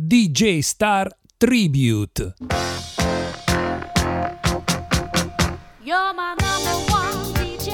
DJ Star Tribute. You're my number one DJ.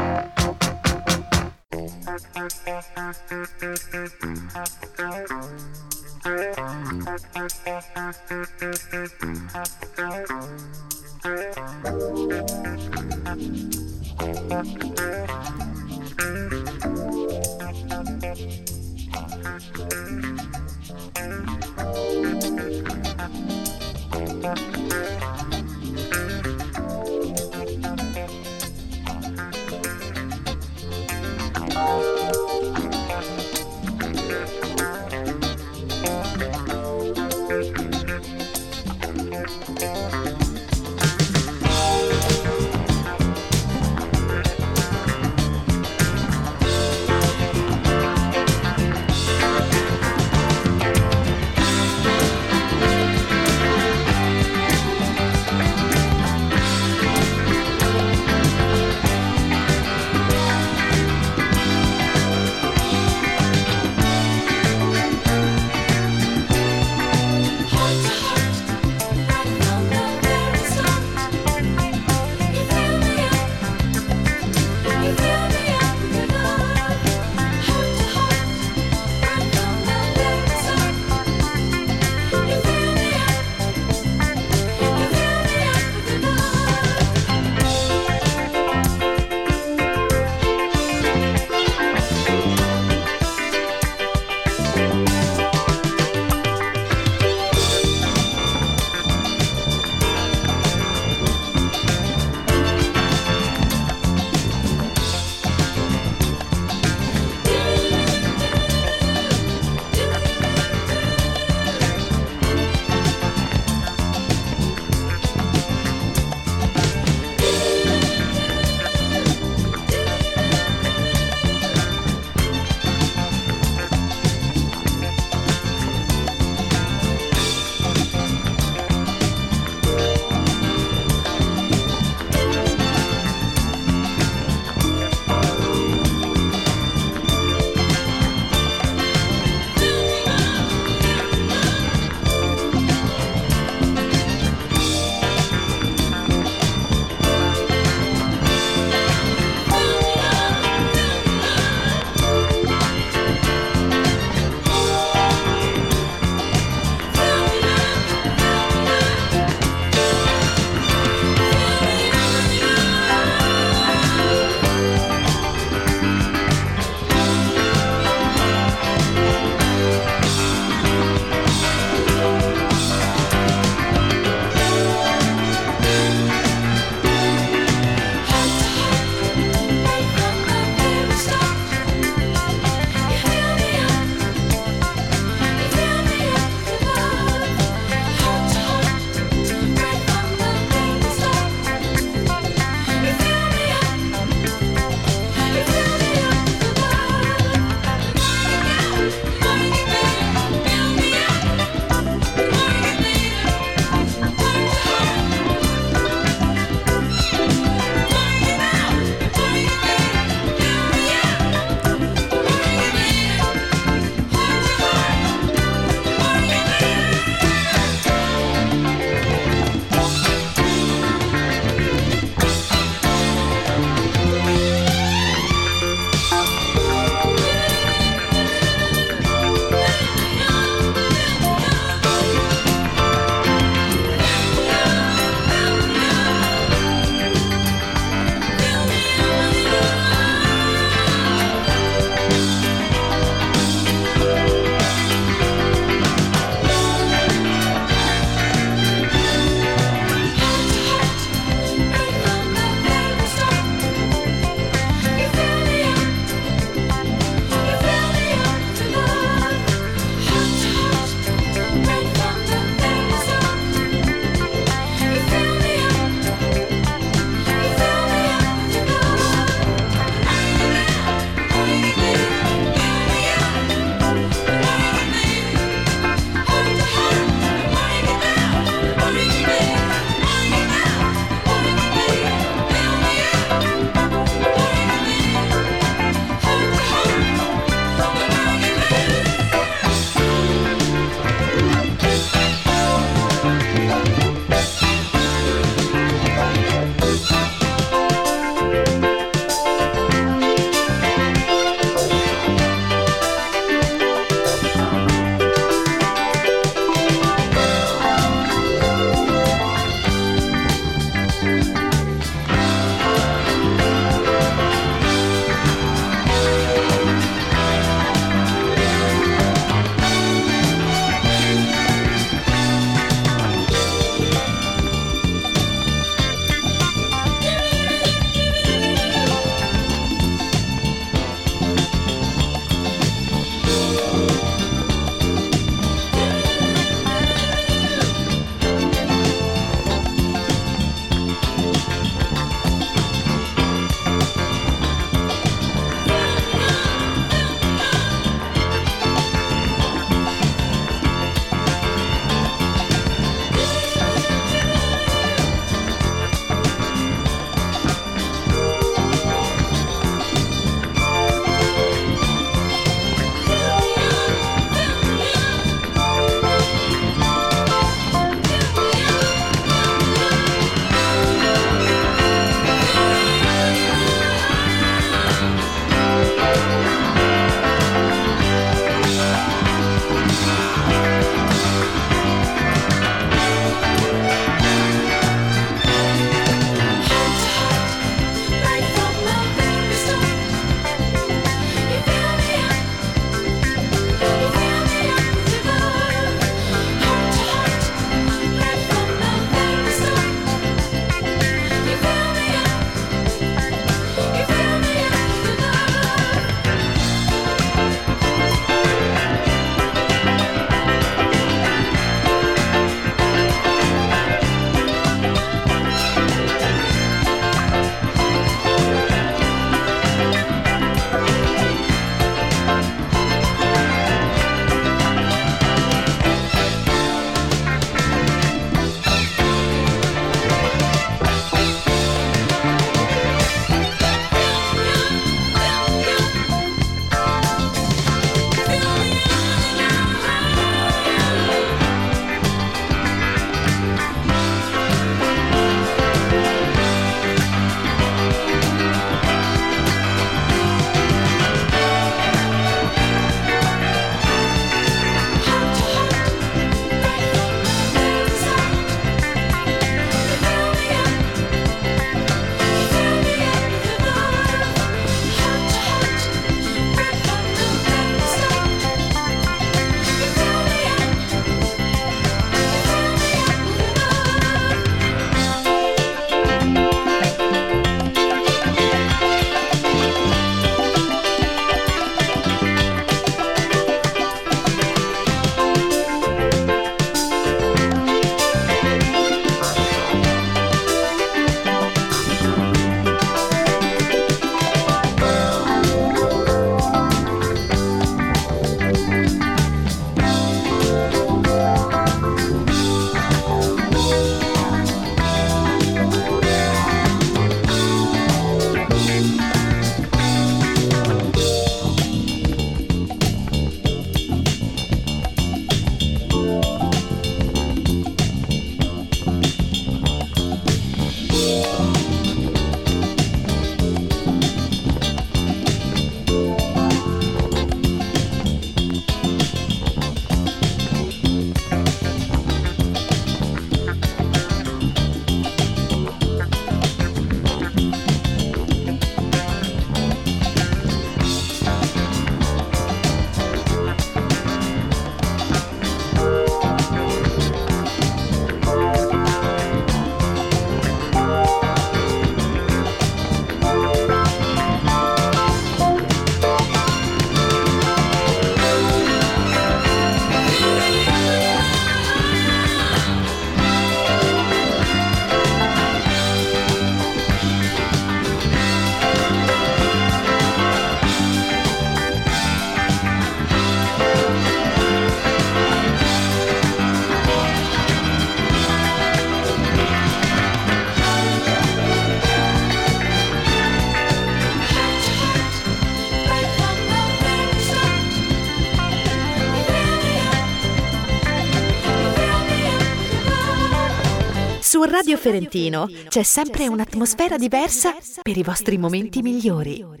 Su Radio Ferentino c'è sempre un'atmosfera diversa per i vostri momenti migliori.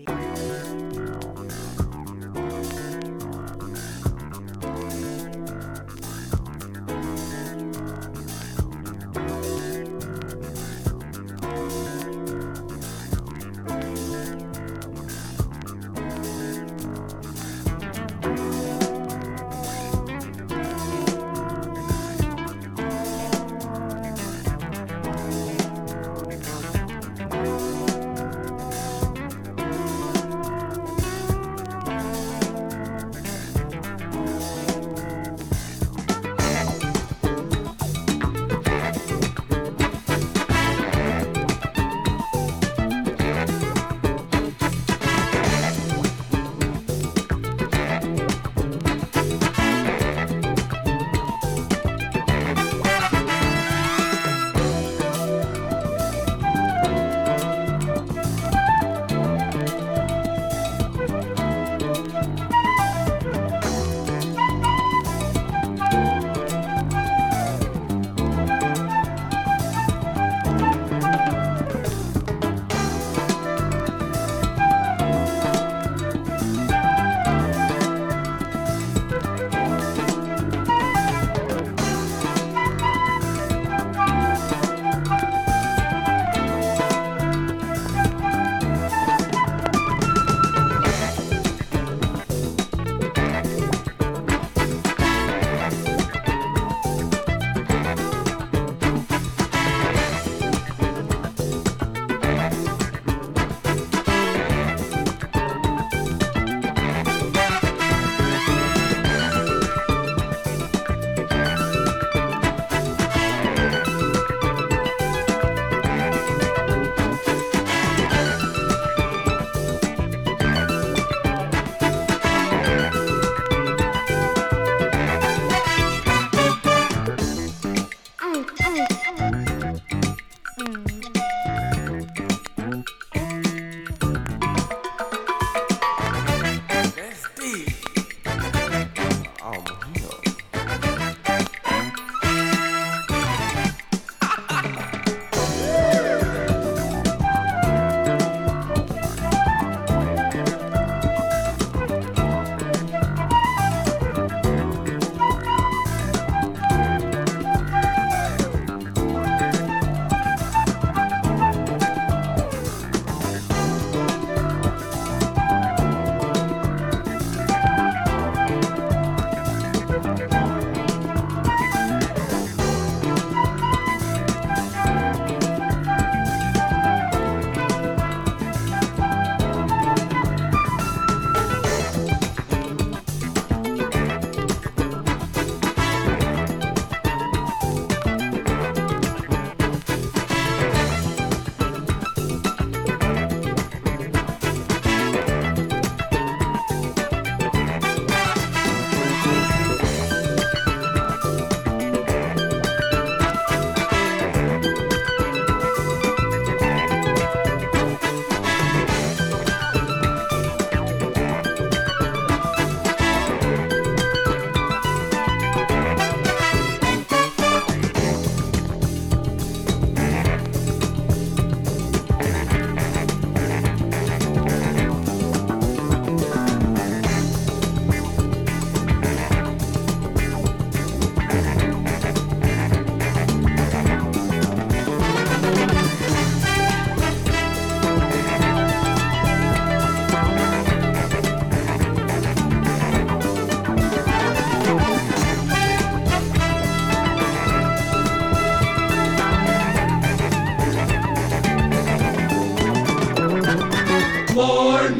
More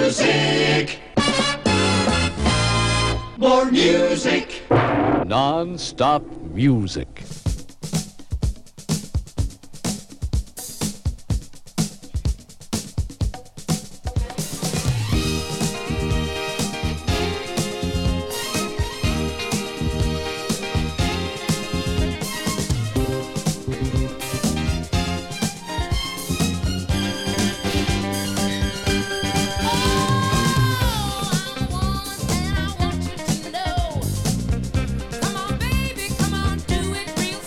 music. More music. Non-stop music. Come on, baby, come on, do it real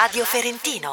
Radio Ferentino.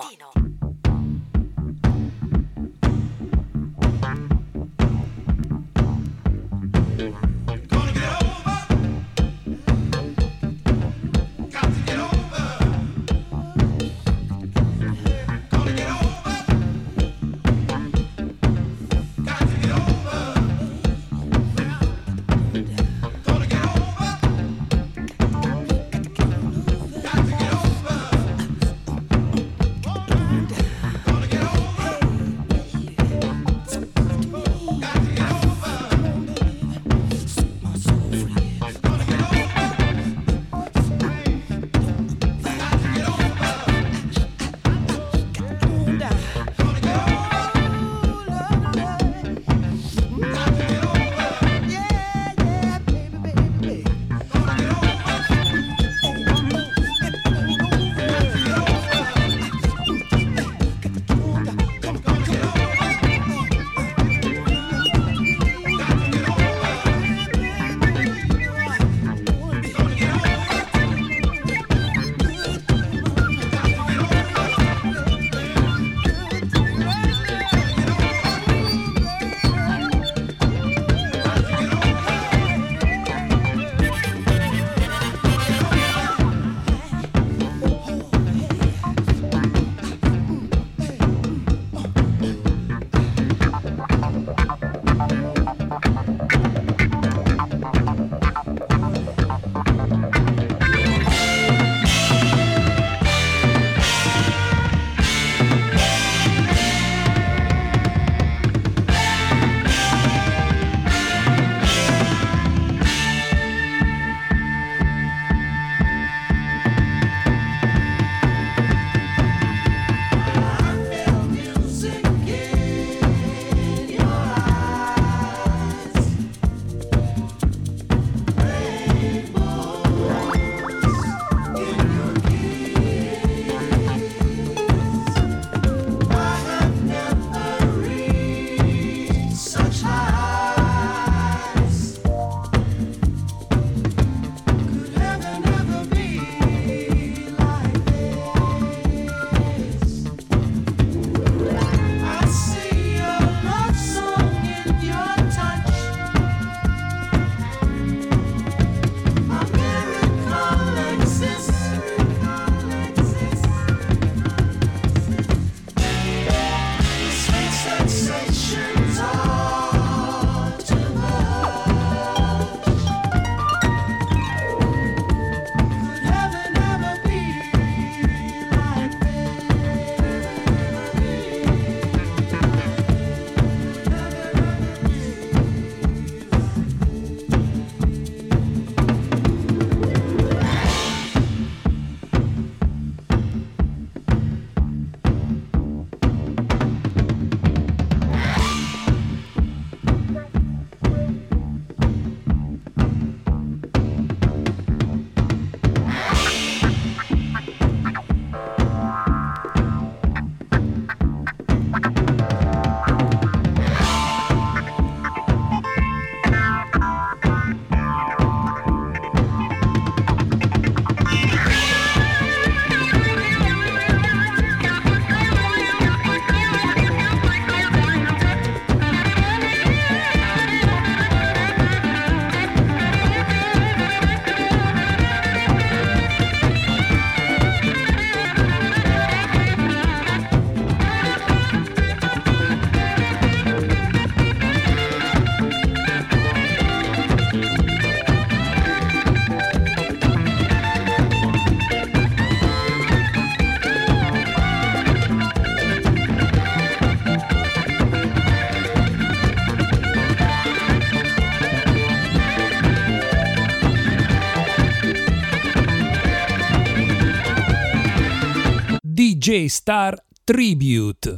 DJ Star Tribute.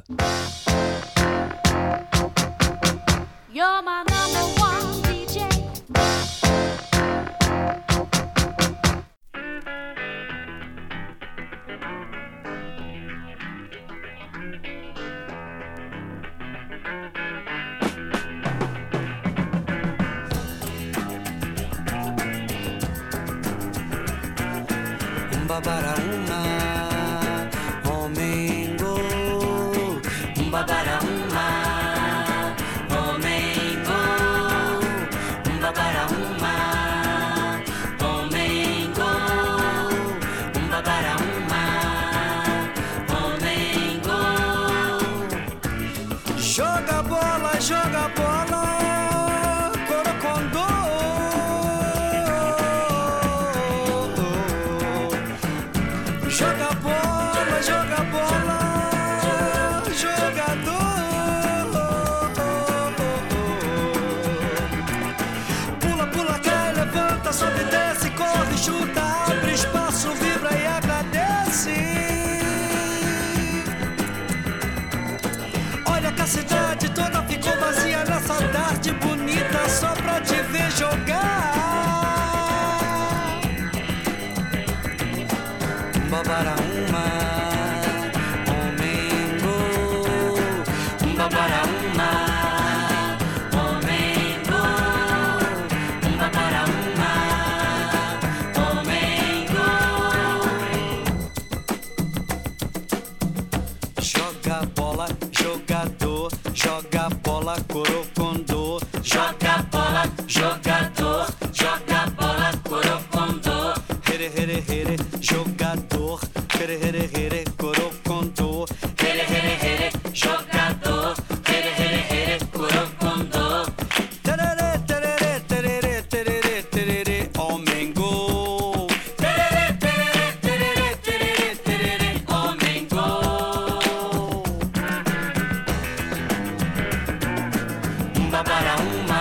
You're my number one DJ. Para una Joga bola, jogador, joga bola, corocondô. Joga bola, jogador, joga bola, corocondô. Here, here, here, jogador, here, here, here, corocondô. Here, here, here, jogador, here, here, here, corocondô. Tererê, tererê, tererê, tererê, tererê, homem gol. Tererê, tererê, tererê, tererê, tererê, homem gol. Umba para uma,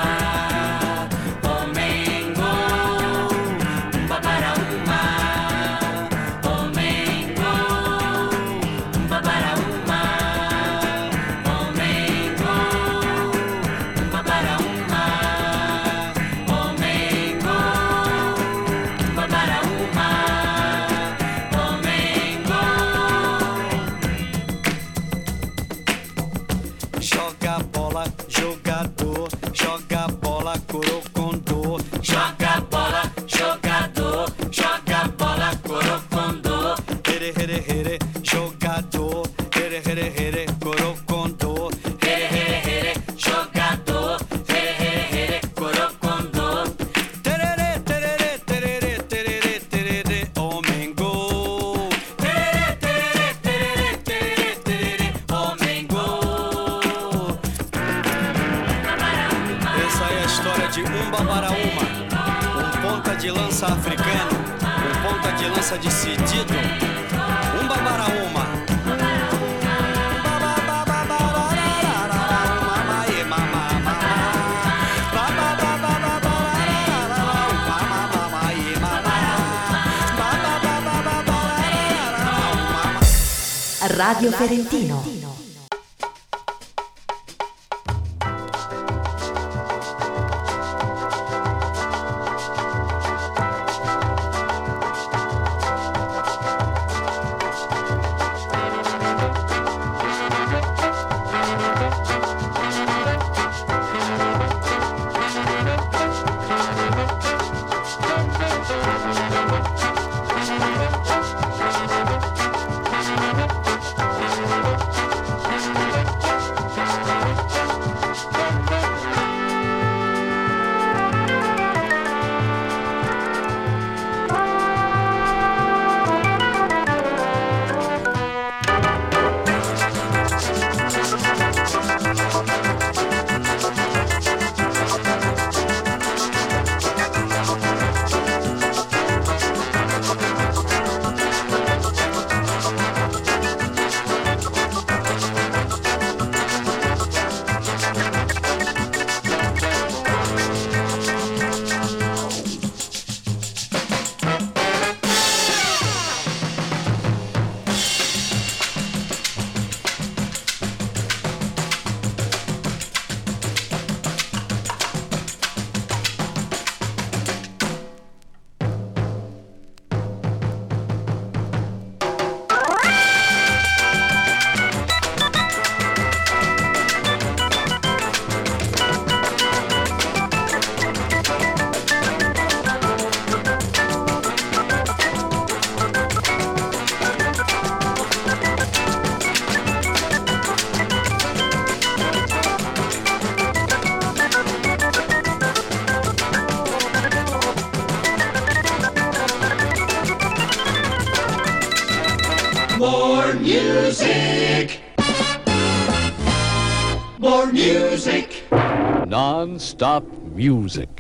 homem gol. Umba para uma, homem gol. Umba para uma, homem gol. Umba para uma, homem gol. Umba para uma, homem gol. Joga bola, jogador, joga bola, corocondô. Joga bola, jogador, joga bola, corocondô. Here, here, here, jogador, here, here, here, corocondô. Here, here, here, jogador, here, here, here, corocondô. Tererê, tererê, tererê, tererê, tererê, homem gol. Tererê, tererê, tererê, tererê, tererê, homem gol. Essa é a história de Umba para uma, ponta de lança africano, ponta de lança decidido. Umba para uma. Radio Ferentino. More music. More music. Non-stop music.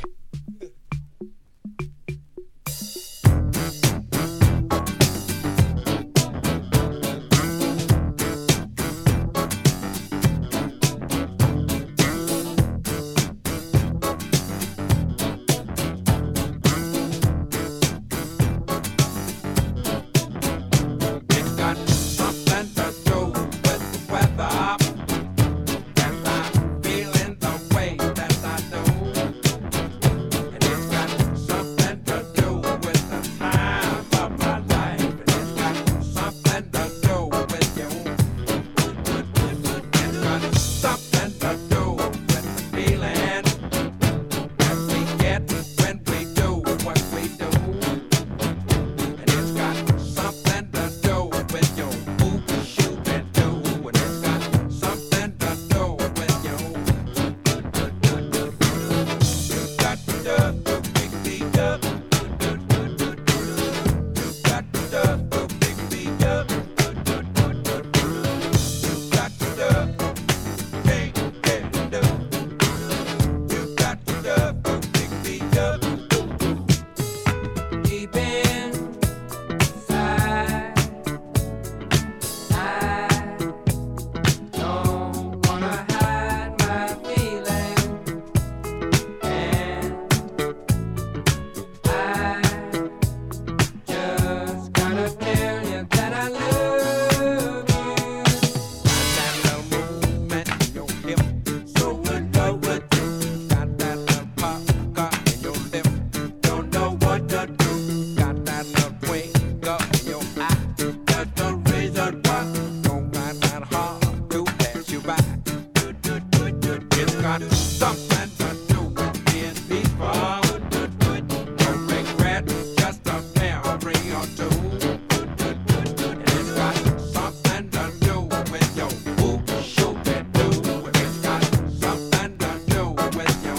something to do with being peaceful. Don't regret just a memory or two. And it's got something to do with your whoop, shoop, and do. It's got something to do with your.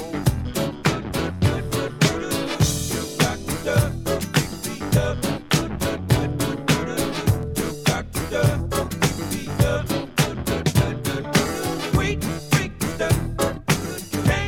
Sweet freak stuff.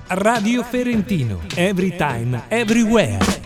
Radio Ferentino, every time, everywhere.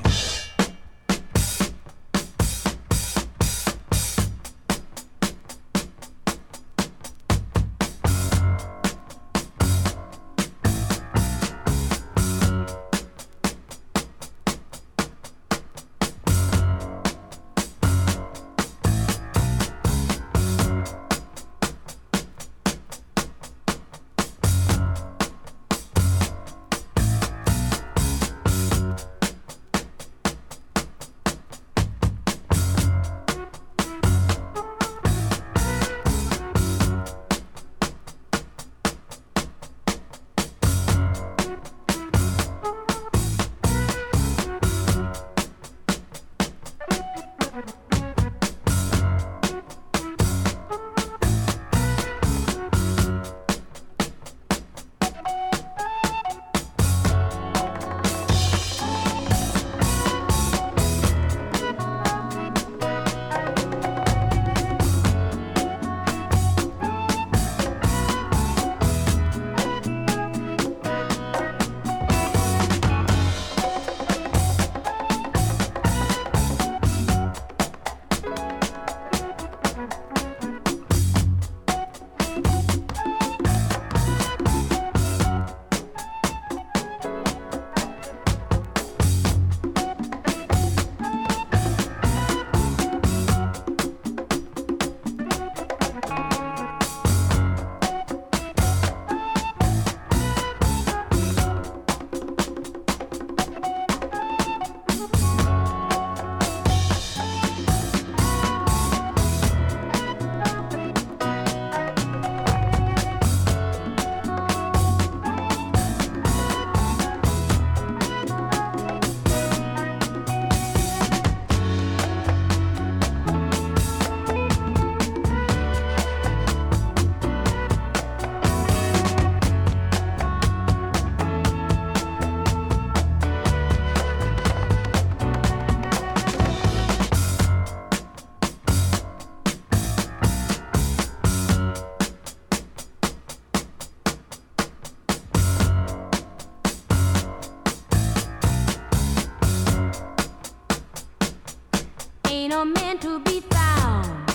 Ain't a man to be found.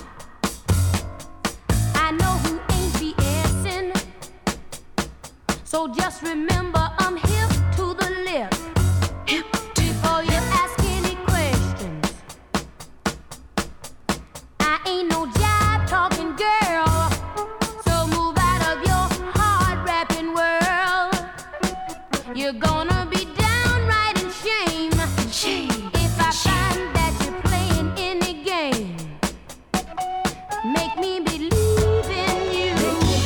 I know who ain't BSing. So just remember I'm hip to the lip. Hip before you ask any questions. I ain't no jive talking girl. So move out of your hard rapping world. You're gonna be downright in shame. If I find that you're playing any game, make me believe in you.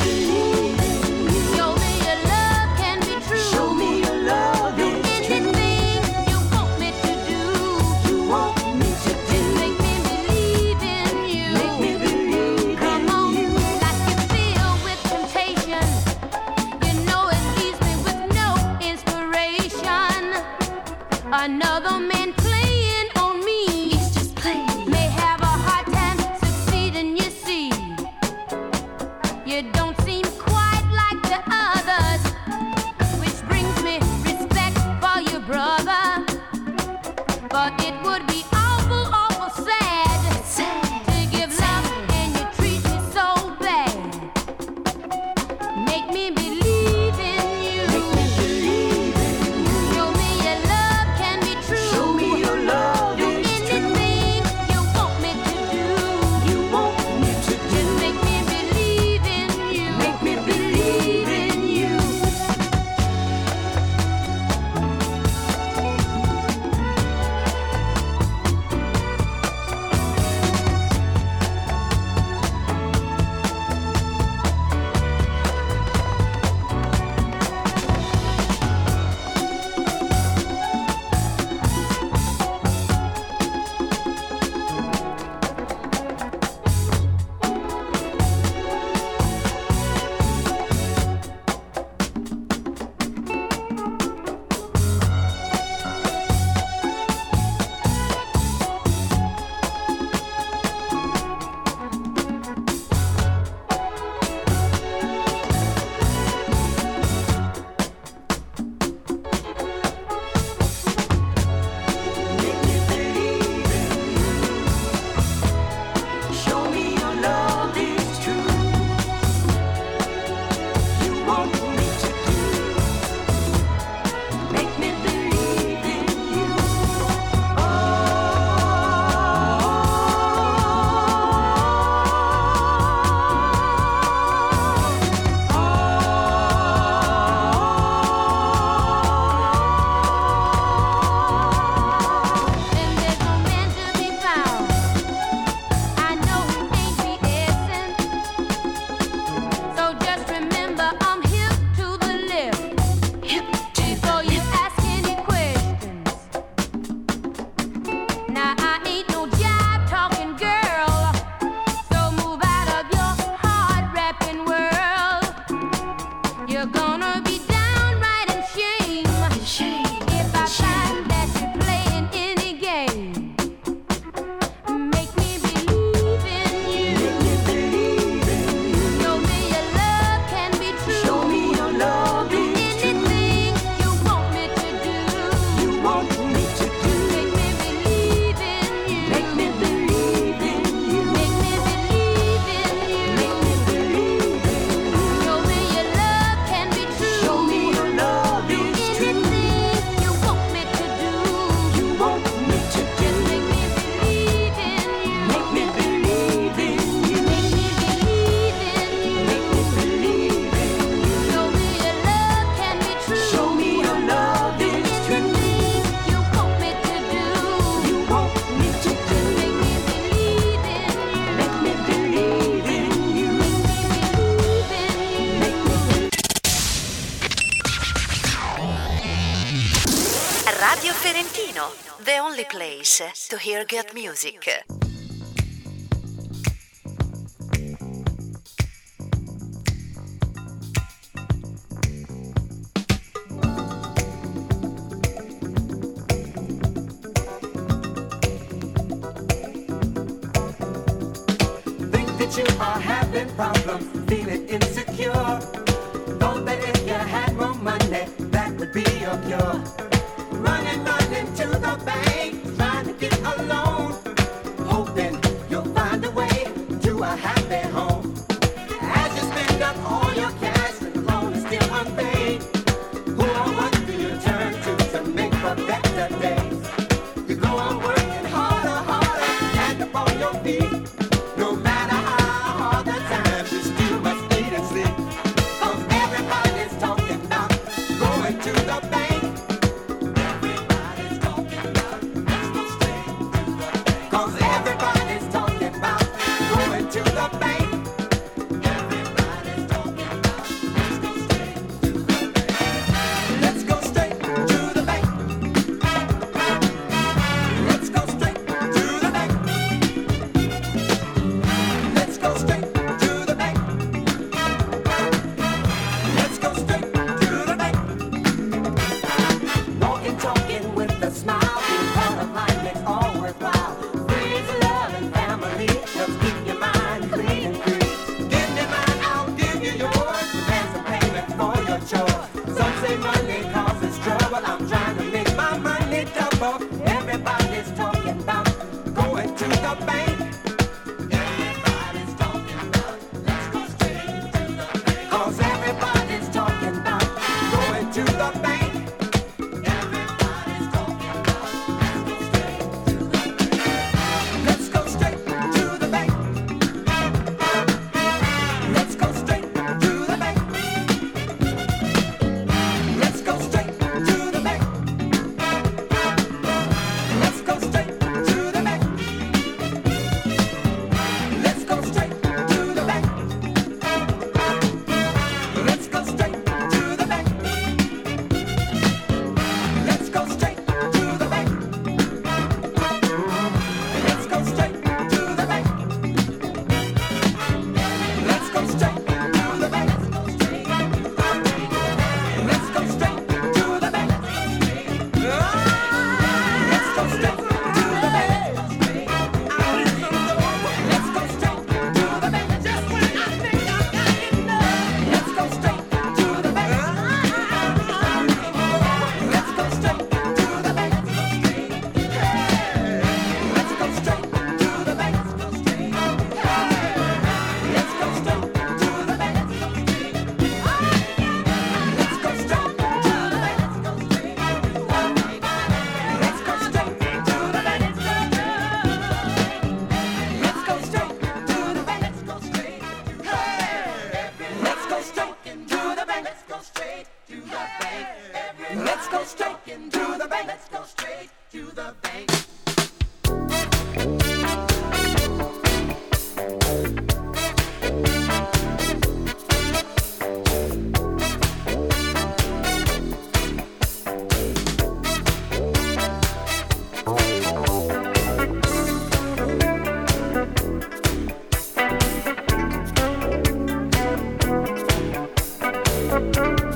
Show me your love can be true. Show me your love. Do anything you want me to do. You want me to do. Make me believe in you. Make me believe. Come on, like you feel with temptation. You know it leaves me with no inspiration. Another man playing on me. He's just playing. May have a hard time succeeding, you see. You don't seem quite like the others, which brings me respect for your brother. But it would be awful, awful sad to give love and you treat me so bad. Make me believe in you. Show me your love can be true. gonna be downright in shame if I find that you're playing any game. Make me believe in you. Show me your love can be true. Show me your love is true. Anything you want me to do. You want me to do. Make me believe in you. Make me believe in you. Make me believe in you. Make me believe in you. Show me your love can be true. Show me your love is true. Anything you want me to do. You want me to do. Just make me believe in you. Make me believe in you. Make me believe in you. Make me believe in you. Show me your love can be true. Show me your love is true. Anything you want me to do. You want me to do. Make me believe in you. Make me believe in you. Believe in you. Make me believe. Radio Ferentino, the only place to hear good music. Think that you are having problems, feeling insecure. Thought that if you had more money, that would be your cure. Running to the bank, trying to get a loan, hoping you'll find a way to a happy home. As you spend up all your cash and the loan is still unpaid, who or what do you turn to make for better days? You go on working harder, hand up on your feet. No matter how hard the times, you still must eat and sleep. 'Cause everybody's talking about going to the bank. Everybody's talking about let's go straight to the bank. 'Cause everybody's talking about going to the bank. Everybody's talking about let's go straight to the bank. Let's go straight to the bank. Let's go straight to the bank. Let's go straight to the bank. Let's go straight to the bank. Walking, talking with a smile, being part of life makes all worthwhile. Friends, love, and family helps keep your mind clean and free. Give me mine, I'll give you yours. Demand some payment for your chores. Some say money causes trouble. I'm trying to make my money double. Everybody's talking about going to the bank. Everybody's talking about let's go straight to the bank. 'Cause everybody's talking about going to the bank. Everybody's talking about let's go straight to the bank. Let's go straight to the bank. Let's go straight to the bank. Let's go straight to the bank. Let's go straight to the bank. Let's go straight to the bank. Let's go straight to the bank. Let's go straight to the bank. Let's go straight to the bank. Let's go straight to the bank. Let's go straight to the bank. Let's go straight to the bank. Let's go straight to the bank. Just when I think I got enough. Let's go straight to the bank. Let's go straight to the bank. Let's go straight to the bank. Let's go straight to the bank. Let's go straight to the bank. Let's go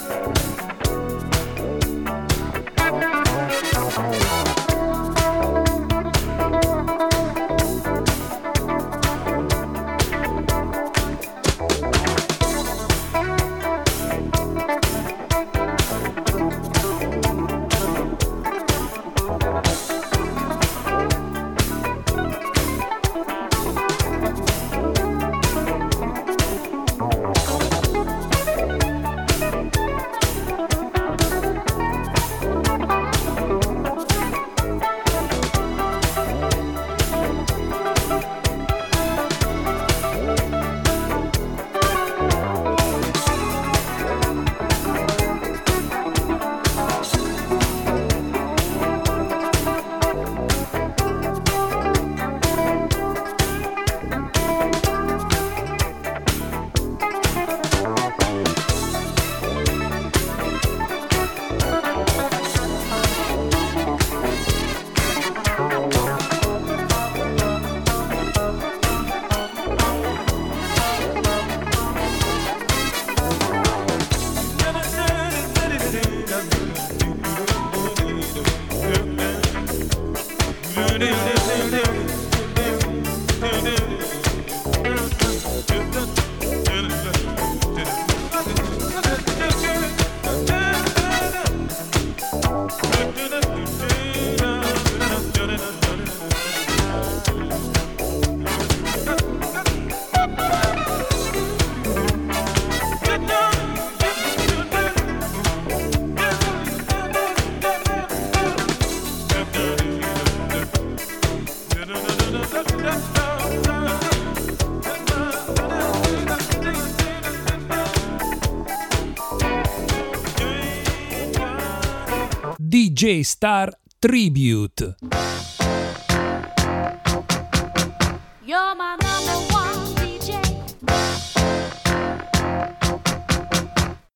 DJ Star Tribute. You're my